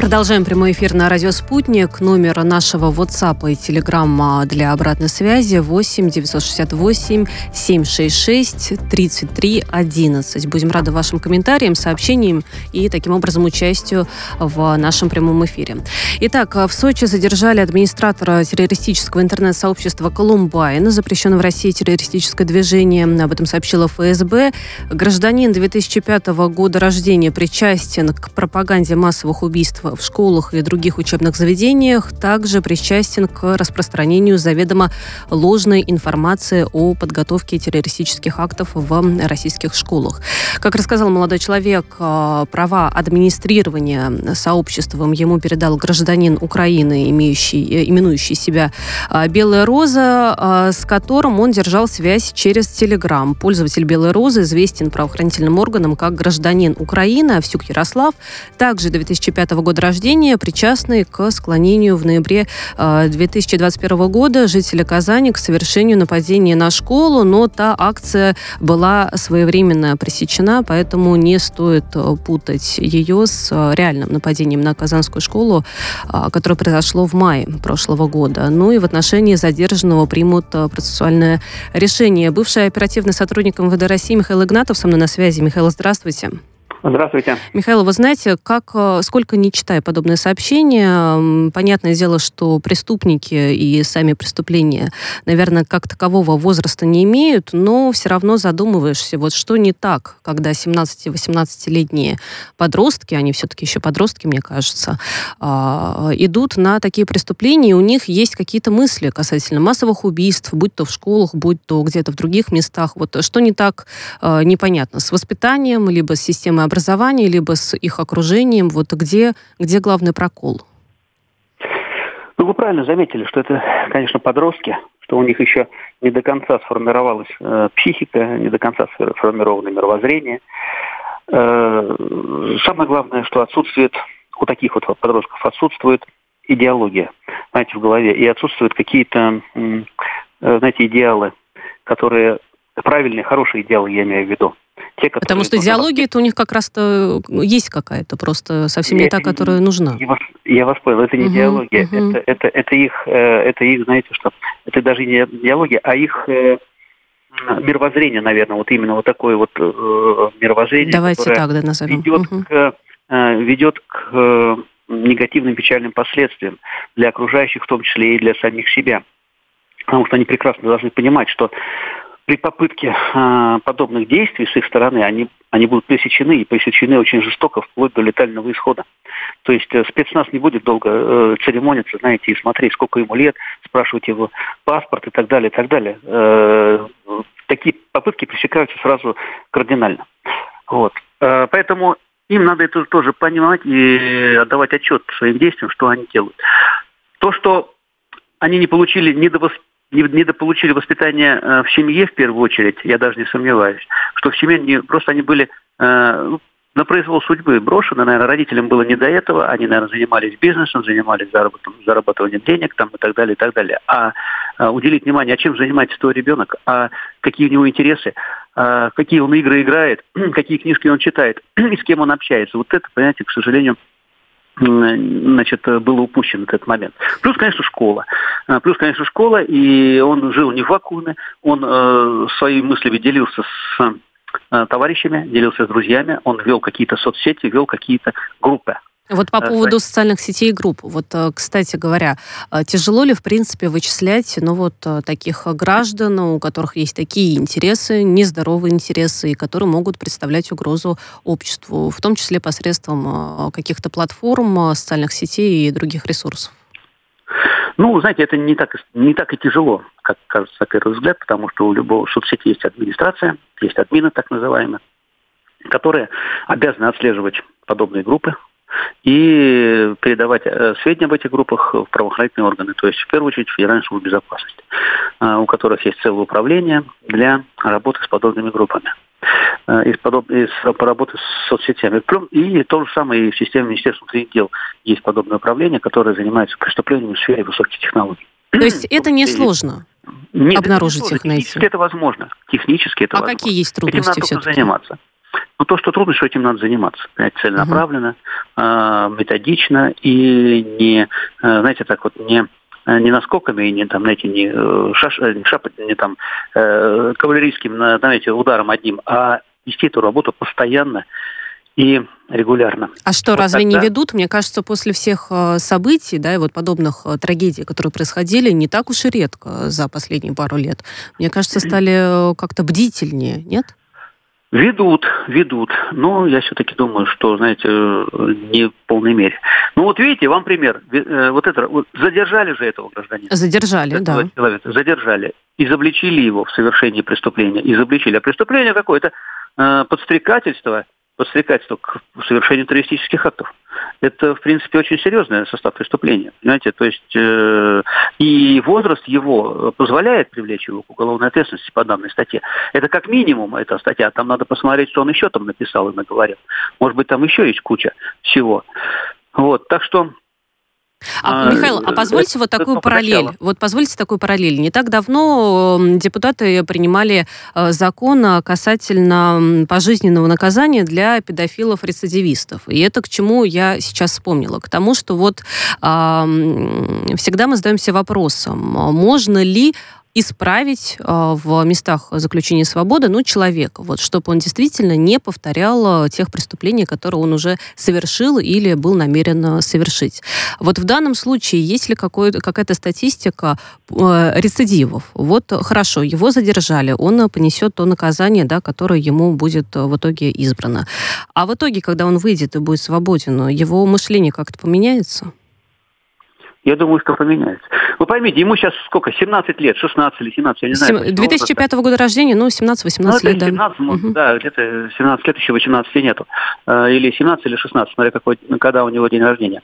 Продолжаем прямой эфир на радио «Спутник». Номер нашего WhatsApp и Telegram для обратной связи 8 968 766 33 11. Будем рады вашим комментариям, сообщениям и таким образом участию в нашем прямом эфире. Итак, в Сочи задержали администратора террористического интернет-сообщества «Колумбайн», запрещенного в России террористическое движение. Об этом сообщила ФСБ. Гражданин 2005 года рождения причастен к пропаганде массовых убийств в школах и других учебных заведениях, также причастен к распространению заведомо ложной информации о подготовке террористических актов в российских школах. Как рассказал молодой человек, права администрирования сообществом ему передал гражданин Украины, именующий себя «Белая роза», с которым он держал связь через Telegram. Пользователь «Белой розы» известен правоохранительным органам как гражданин Украины Овсюк Ярослав, также 2005 года рождения, причастный к склонению в ноябре 2021 года жителя Казани к совершению нападения на школу, но та акция была своевременно пресечена, поэтому не стоит путать ее с реальным нападением на казанскую школу, которое произошло в мае прошлого года. Ну и в отношении задержанного примут процессуальное решение. Бывший оперативный сотрудник МВД России Михаил Игнатов со мной на связи. Михаил, здравствуйте. Здравствуйте. Михаил, вы знаете, сколько не читая подобные сообщения, понятное дело, что преступники и сами преступления, наверное, как такового возраста не имеют, но все равно задумываешься, вот что не так, когда 17-18-летние подростки, они все-таки еще подростки, мне кажется, идут на такие преступления, и у них есть какие-то мысли касательно массовых убийств, будь то в школах, будь то где-то в других местах. Вот что не так, непонятно, с воспитанием, либо с системой образования, либо с их окружением. Вот где главный прокол? Ну, вы правильно заметили, что это, конечно, подростки, что у них еще не до конца сформировалась психика, не до конца сформировано мировоззрение. Самое главное, что отсутствует, у таких вот подростков отсутствует идеология, знаете, в голове, и отсутствуют какие-то, знаете, идеалы, которые правильные, хорошие идеалы, я имею в виду. Потому что идеология-то у них как раз-то есть какая-то, просто совсем не та, которая нужна. Я вас понял, это не идеология, это их, знаете что, это даже не идеология, а их мировоззрение, наверное, вот именно вот такое вот мировоззрение, давайте которое так, да, назовем. ведет к негативным печальным последствиям для окружающих, в том числе и для самих себя. Потому что они прекрасно должны понимать, что при попытке подобных действий с их стороны они будут пресечены, и пресечены очень жестоко, вплоть до летального исхода. То есть спецназ не будет долго церемониться, знаете, и смотреть, сколько ему лет, спрашивать его паспорт и так далее, и так далее. Такие попытки пресекаются сразу кардинально. Вот. Поэтому им надо это тоже понимать и отдавать отчет своим действиям, что они делают. То, что они не получили недополучили воспитание в семье, в первую очередь, я даже не сомневаюсь, что в семье просто они были на произвол судьбы брошены, наверное, родителям было не до этого, они, наверное, занимались бизнесом, занимались зарабатыванием денег там, и так далее, и так далее. А уделить внимание, а чем занимается твой ребенок, а какие у него интересы, какие он игры играет, какие книжки он читает, и с кем он общается. Вот это, понимаете, к сожалению, было упущено этот момент. Плюс, конечно, школа, и он жил не в вакууме, он своими мыслями делился с товарищами, делился с друзьями, он вел какие-то соцсети, вел какие-то группы. Вот по поводу социальных сетей и групп. Вот, кстати говоря, тяжело ли, в принципе, вычислять, таких граждан, у которых есть такие интересы, нездоровые интересы, и которые могут представлять угрозу обществу, в том числе посредством каких-то платформ, социальных сетей и других ресурсов? Ну, знаете, это не так и тяжело, как кажется на первый взгляд, потому что у любого соцсети есть администрация, есть админы так называемые, которые обязаны отслеживать подобные группы и передавать сведения об этих группах в правоохранительные органы, то есть в первую очередь Федеральную службу безопасности, у которых есть целое управление для работы с подобными группами, по работе с соцсетями. И то же самое и в системе Министерства внутренних дел есть подобное управление, которое занимается преступлениями в сфере высоких технологий. То есть это несложно обнаружить их, найти? Технически это возможно. Технически это возможно. А какие есть трудности этим надо все-таки? заниматься. Но то, что трудно, что этим надо заниматься. Понимаете, целенаправленно, методично и не, знаете, так вот, не наскоками, не там, знаете, не кавалерийским, знаете, ударом одним, а вести эту работу постоянно и регулярно. А что, вот разве тогда не ведут? Мне кажется, после всех событий, да, и вот подобных трагедий, которые происходили, не так уж и редко за последние пару лет. Мне кажется, стали как-то бдительнее, нет? Ведут. Но я все-таки думаю, что, знаете, не в полной мере. Ну вот видите, вам пример. Задержали же этого гражданина. Задержали, да. Человека. Задержали. Изобличили его в совершении преступления. А преступление какое? Это подстрекательство к совершению террористических актов. Это, в принципе, очень серьезный состав преступления. Понимаете, то есть и возраст его позволяет привлечь его к уголовной ответственности по данной статье. Это как минимум эта статья. Там надо посмотреть, что он еще там написал и наговорил. Может быть, там еще есть куча всего. Вот, так что... Михаил, позвольте вот такую параллель. Вот позвольте такую параллель. Не так давно депутаты принимали закон касательно пожизненного наказания для педофилов-рецидивистов. И это к чему я сейчас вспомнила? К тому, что вот всегда мы задаемся вопросом, можно ли исправить в местах заключения свободы, человека, вот, чтобы он действительно не повторял тех преступлений, которые он уже совершил или был намерен совершить. Вот в данном случае есть ли какая-то статистика рецидивов? Вот хорошо, его задержали, он понесет то наказание, да, которое ему будет в итоге избрано. А в итоге, когда он выйдет и будет свободен, его мышление как-то поменяется? Я думаю, что поменяется. Вы поймите, ему сейчас сколько? 17 лет, 16 или 17, я не знаю. 2005 года рождения, 17-18 лет, да. 17, да, где-то 17 лет, еще 18 нету. Или 17, или 16, смотря когда у него день рождения.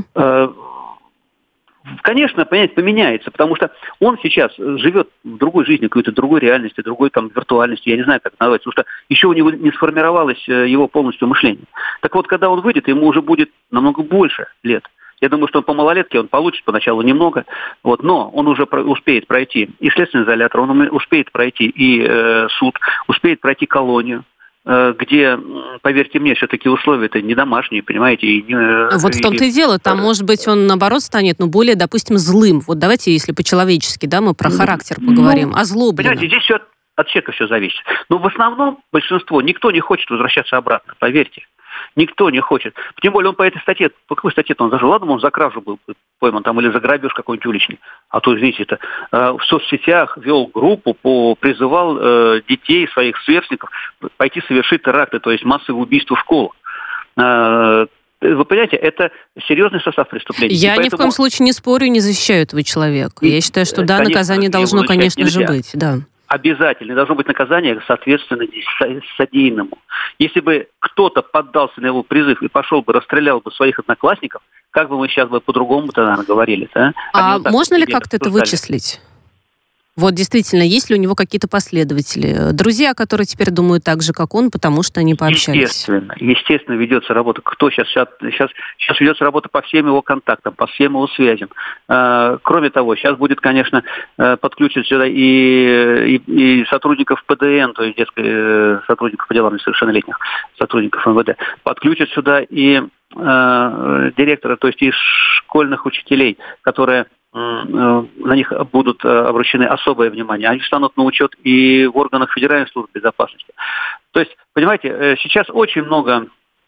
Конечно, поменяется, потому что он сейчас живет в другой жизни, какой-то другой реальности, другой там виртуальности, я не знаю, как это называется, потому что еще у него не сформировалось его полностью мышление. Так вот, когда он выйдет, ему уже будет намного больше лет. Я думаю, что по малолетке он получит поначалу немного, но он уже успеет пройти и следственный изолятор, он успеет пройти и суд, успеет пройти колонию, где, поверьте мне, все-таки условия-то не домашние, понимаете. Вот в том-то и дело, там, может быть, он, наоборот, станет, более, допустим, злым. Вот давайте, если по-человечески, да, мы про характер поговорим, озлобленным. Понимаете, здесь все от человека все зависит. Но в основном большинство, никто не хочет возвращаться обратно, поверьте. Никто не хочет. Тем более он по этой статье, по какой статье-то он зажил? Ладно, он за кражу был пойман там, или за грабеж какой-нибудь уличный. А то, извините, в соцсетях вел группу, призывал детей, своих сверстников пойти совершить теракты, то есть массовые убийства в школах. Вы понимаете, это серьезный состав преступления. Я ни в коем случае не спорю и не защищаю этого человека. Я считаю, что да, наказание должно, конечно же, быть. Да. Обязательно должно быть наказание соответственно содеянному. Если бы кто-то поддался на его призыв и пошел бы, расстрелял бы своих одноклассников, как бы мы сейчас по-другому-то, наверное, говорили. Да? А можно ли как-то это вычислить? Вот действительно, есть ли у него какие-то последователи? Друзья, которые теперь думают так же, как он, потому что они пообщались? Естественно, ведется работа. Сейчас ведется работа по всем его контактам, по всем его связям. Кроме того, сейчас будет, конечно, подключить сюда и сотрудников ПДН, то есть сотрудников по делам несовершеннолетних, сотрудников МВД. Подключат сюда и директора, то есть и школьных учителей, которые на них будут обращены особое внимание. Они встанут на учет и в органах Федеральной службы безопасности. То есть, понимаете, сейчас очень много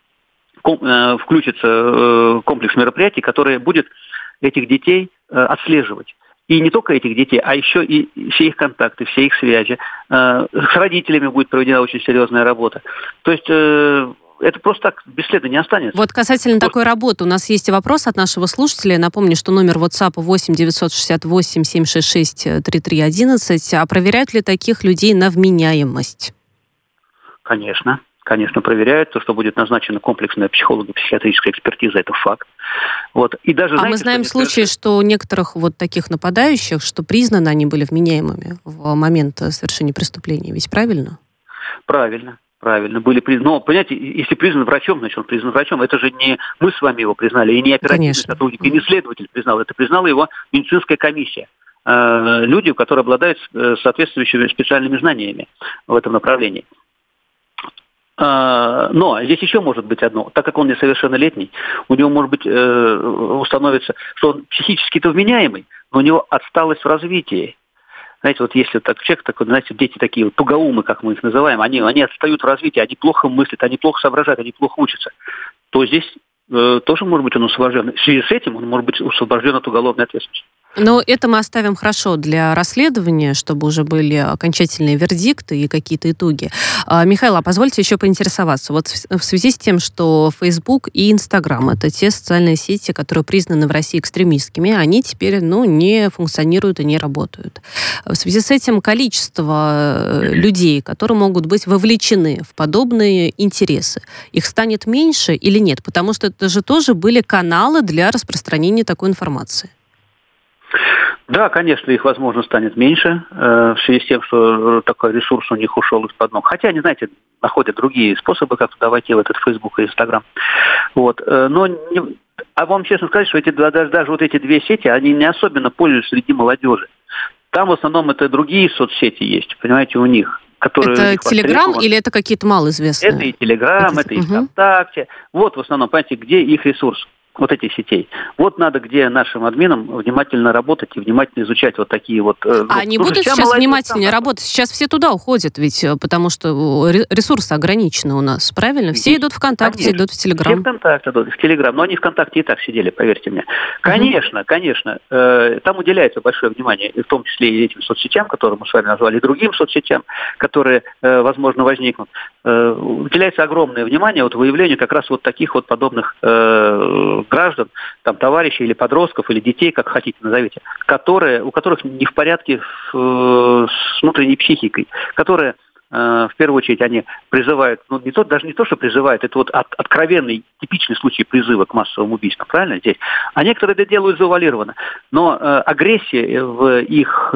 включится комплекс мероприятий, которые будет этих детей отслеживать. И не только этих детей, а еще и все их контакты, все их связи. С родителями будет проведена очень серьезная работа. То есть это просто так бесследно не останется. Вот касательно такой работы, у нас есть вопрос от нашего слушателя. Напомню, что номер WhatsApp 8 968 766 3311. А проверяют ли таких людей на вменяемость? Конечно. Конечно, проверяют. То, что будет назначена комплексная психолого-психиатрическая экспертиза, это факт. Вот. И даже, мы знаем случаи, что у некоторых вот таких нападающих, что признаны они были вменяемыми в момент совершения преступления. Ведь правильно? Правильно. Были признаны. Но, понимаете, если признан врачом, значит, он признан врачом. Это же не мы с вами его признали, и не оперативный сотрудник, и не следователь признал. Это признала его медицинская комиссия. Люди, которые обладают соответствующими специальными знаниями в этом направлении. Но здесь еще может быть одно. Так как он несовершеннолетний, у него может быть установится, что он психически-то вменяемый, но у него отсталость в развитии. Знаете, вот если так человек такой, знаете, дети такие вот тугоумы, как мы их называем, они отстают в развитии, они плохо мыслят, они плохо соображают, они плохо учатся, то здесь тоже может быть он освобожден. В связи с этим он может быть освобожден от уголовной ответственности. Но это мы оставим хорошо для расследования, чтобы уже были окончательные вердикты и какие-то итоги. Михаил, а позвольте еще поинтересоваться. Вот в связи с тем, что Facebook и Instagram — это те социальные сети, которые признаны в России экстремистскими, они теперь не функционируют и не работают. В связи с этим количество людей, которые могут быть вовлечены в подобные интересы, их станет меньше или нет? Потому что это же тоже были каналы для распространения такой информации. Да, конечно, их, возможно, станет меньше в связи с тем, что такой ресурс у них ушел из-под ног. Хотя они, знаете, находят другие способы, как туда войти в этот Facebook и Instagram. Вот. А вам честно сказать, что даже вот эти две сети, они не особенно пользуются среди молодежи. Там в основном это другие соцсети есть, понимаете, у них. Это Телеграм или это какие-то малоизвестные? Это и Телеграм, это и ВКонтакте. Вот в основном, понимаете, где их ресурс. Вот этих сетей. Вот надо, где нашим админам внимательно работать и внимательно изучать вот такие вот... А они будут сейчас внимательнее работать? Сейчас все туда уходят, ведь потому что ресурсы ограничены у нас, правильно? Все идут в ВКонтакте, все идут в Телеграм. Все ВКонтакте идут, в Телеграм. Но они ВКонтакте и так сидели, поверьте мне. Конечно, там уделяется большое внимание, в том числе и этим соцсетям, которые мы с вами назвали, и другим соцсетям, которые, возможно, возникнут. Уделяется огромное внимание выявлению как раз вот таких вот подобных граждан, там, товарищей или подростков, или детей, как хотите назовите, у которых не в порядке с внутренней психикой, которые, в первую очередь, они призывают, даже не то, что призывают, это вот откровенный, типичный случай призыва к массовым убийствам, правильно, здесь? А некоторые это делают завуалированно. Но агрессия в их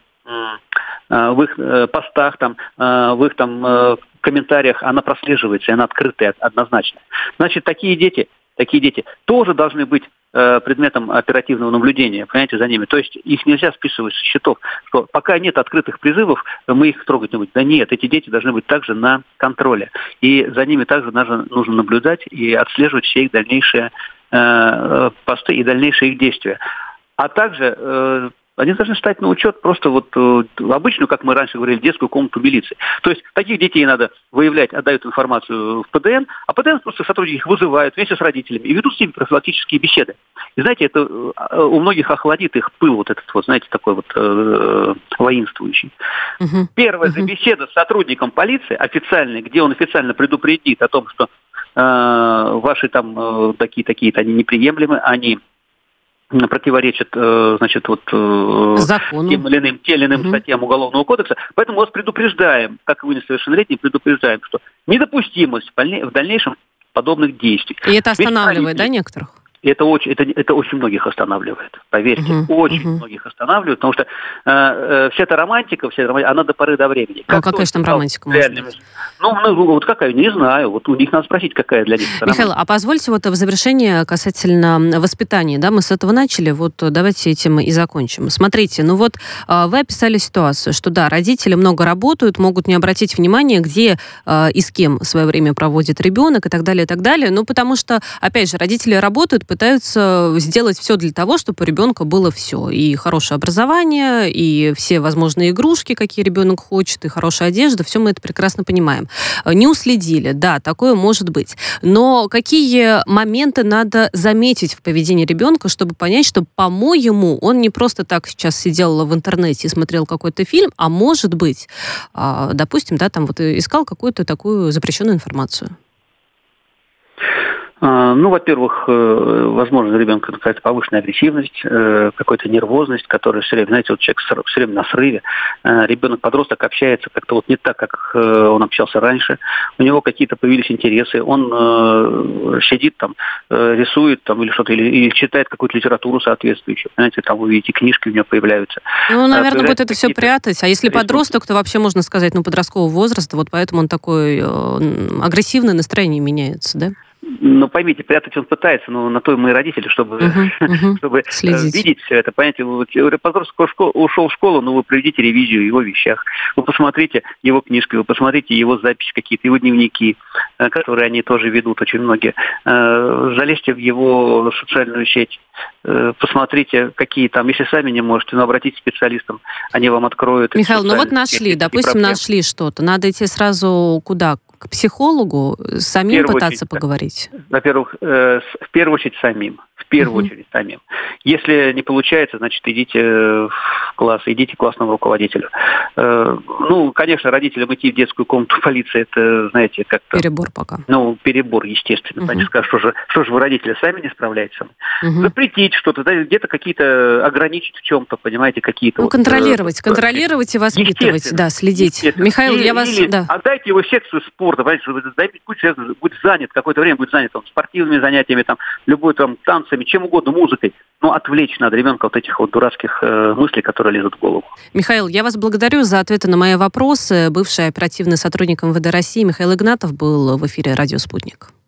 постах, в их комментариях, она прослеживается, и она открытая однозначно. Значит, такие дети тоже должны быть предметом оперативного наблюдения, понимаете, за ними. То есть их нельзя списывать со счетов, что пока нет открытых призывов, мы их трогать не будем. Да нет, эти дети должны быть также на контроле. И за ними также нужно наблюдать и отслеживать все их дальнейшие посты и дальнейшие их действия. А также они должны стать на учет просто обычную, как мы раньше говорили, детскую комнату милиции. То есть таких детей надо выявлять, отдают информацию в ПДН, а ПДН просто сотрудники их вызывают вместе с родителями и ведут с ними профилактические беседы. И знаете, это у многих охладит их пыл знаете, такой воинствующий. Первая же беседа с сотрудником полиции официальная, где он официально предупредит о том, что ваши такие-то, они неприемлемы, они противоречат, закону, тем или иным статьям Уголовного кодекса. Поэтому вас предупреждаем, как и вы несовершеннолетние, предупреждаем, что недопустимость в дальнейшем подобных действий. И это останавливает, некоторых? Это очень многих останавливает, поверьте, очень многих останавливает, потому что вся эта романтика, она до поры до времени. Какая же там романтика может быть? Какая, не знаю, у них надо спросить, какая для них романтика. Михаил, а позвольте в завершение касательно воспитания, мы с этого начали, давайте этим и закончим. Смотрите, вы описали ситуацию, что родители много работают, могут не обратить внимания, где и с кем в свое время проводит ребенок и так далее, потому что, опять же, родители работают, пытаются сделать все для того, чтобы у ребенка было все. И хорошее образование, и все возможные игрушки, какие ребенок хочет, и хорошая одежда. Все мы это прекрасно понимаем. Не уследили, да, такое может быть. Но какие моменты надо заметить в поведении ребенка, чтобы понять, что, по-моему, он не просто так сейчас сидел в интернете и смотрел какой-то фильм, а может быть, допустим, искал какую-то такую запрещенную информацию? Во-первых, возможно, у ребенка какая-то повышенная агрессивность, какая-то нервозность, которая все время, знаете, человек все время на срыве. Ребенок-подросток общается как-то не так, как он общался раньше. У него какие-то появились интересы. Он сидит рисует или что-то, или читает какую-то литературу соответствующую. Знаете, вы видите, книжки у него появляются. Наверное, будет это все прятать. А если подросток, то вообще можно сказать, подросткового возраста, поэтому он такой агрессивное настроение меняется, да? Ну, поймите, прятать он пытается, но на то и мы родители, чтобы видеть все это. Понимаете, подросток ушел в школу, ну, вы проведите ревизию его вещах. Вы посмотрите его книжки, вы посмотрите его записи какие-то, его дневники, которые они тоже ведут, очень многие. Залезьте в его социальную сеть, посмотрите, какие там, если сами не можете, но обратитесь к специалистам, они вам откроют. Михаил, ну вот нашли, допустим, нашли что-то. Надо идти сразу куда? К психологу, самим пытаться поговорить? Во-первых, в первую очередь самим. В первую очередь самим. Если не получается, значит, идите в класс, идите к классному руководителю. Ну, конечно, родителям идти в детскую комнату полиции, это, знаете, как-то... Перебор пока. Ну, перебор, естественно. Они скажут, что же вы, родители, сами не справляетесь? Запретить что-то, да, где-то какие-то ограничить в чем-то, понимаете, какие-то... Ну, контролировать и воспитывать, да, следить. Михаил, я вас... Отдайте его в секцию спорта, понимаете, пусть человек будет занят, какое-то время будет занят там, спортивными занятиями, там, любой там танцами, чем угодно, музыкой. Но отвлечь надо ребенка от этих вот дурацких мыслей, которые лезут в голову. Михаил, я вас благодарю за ответы на мои вопросы. Бывший оперативный сотрудник МВД России Михаил Игнатов был в эфире «Радио Спутник».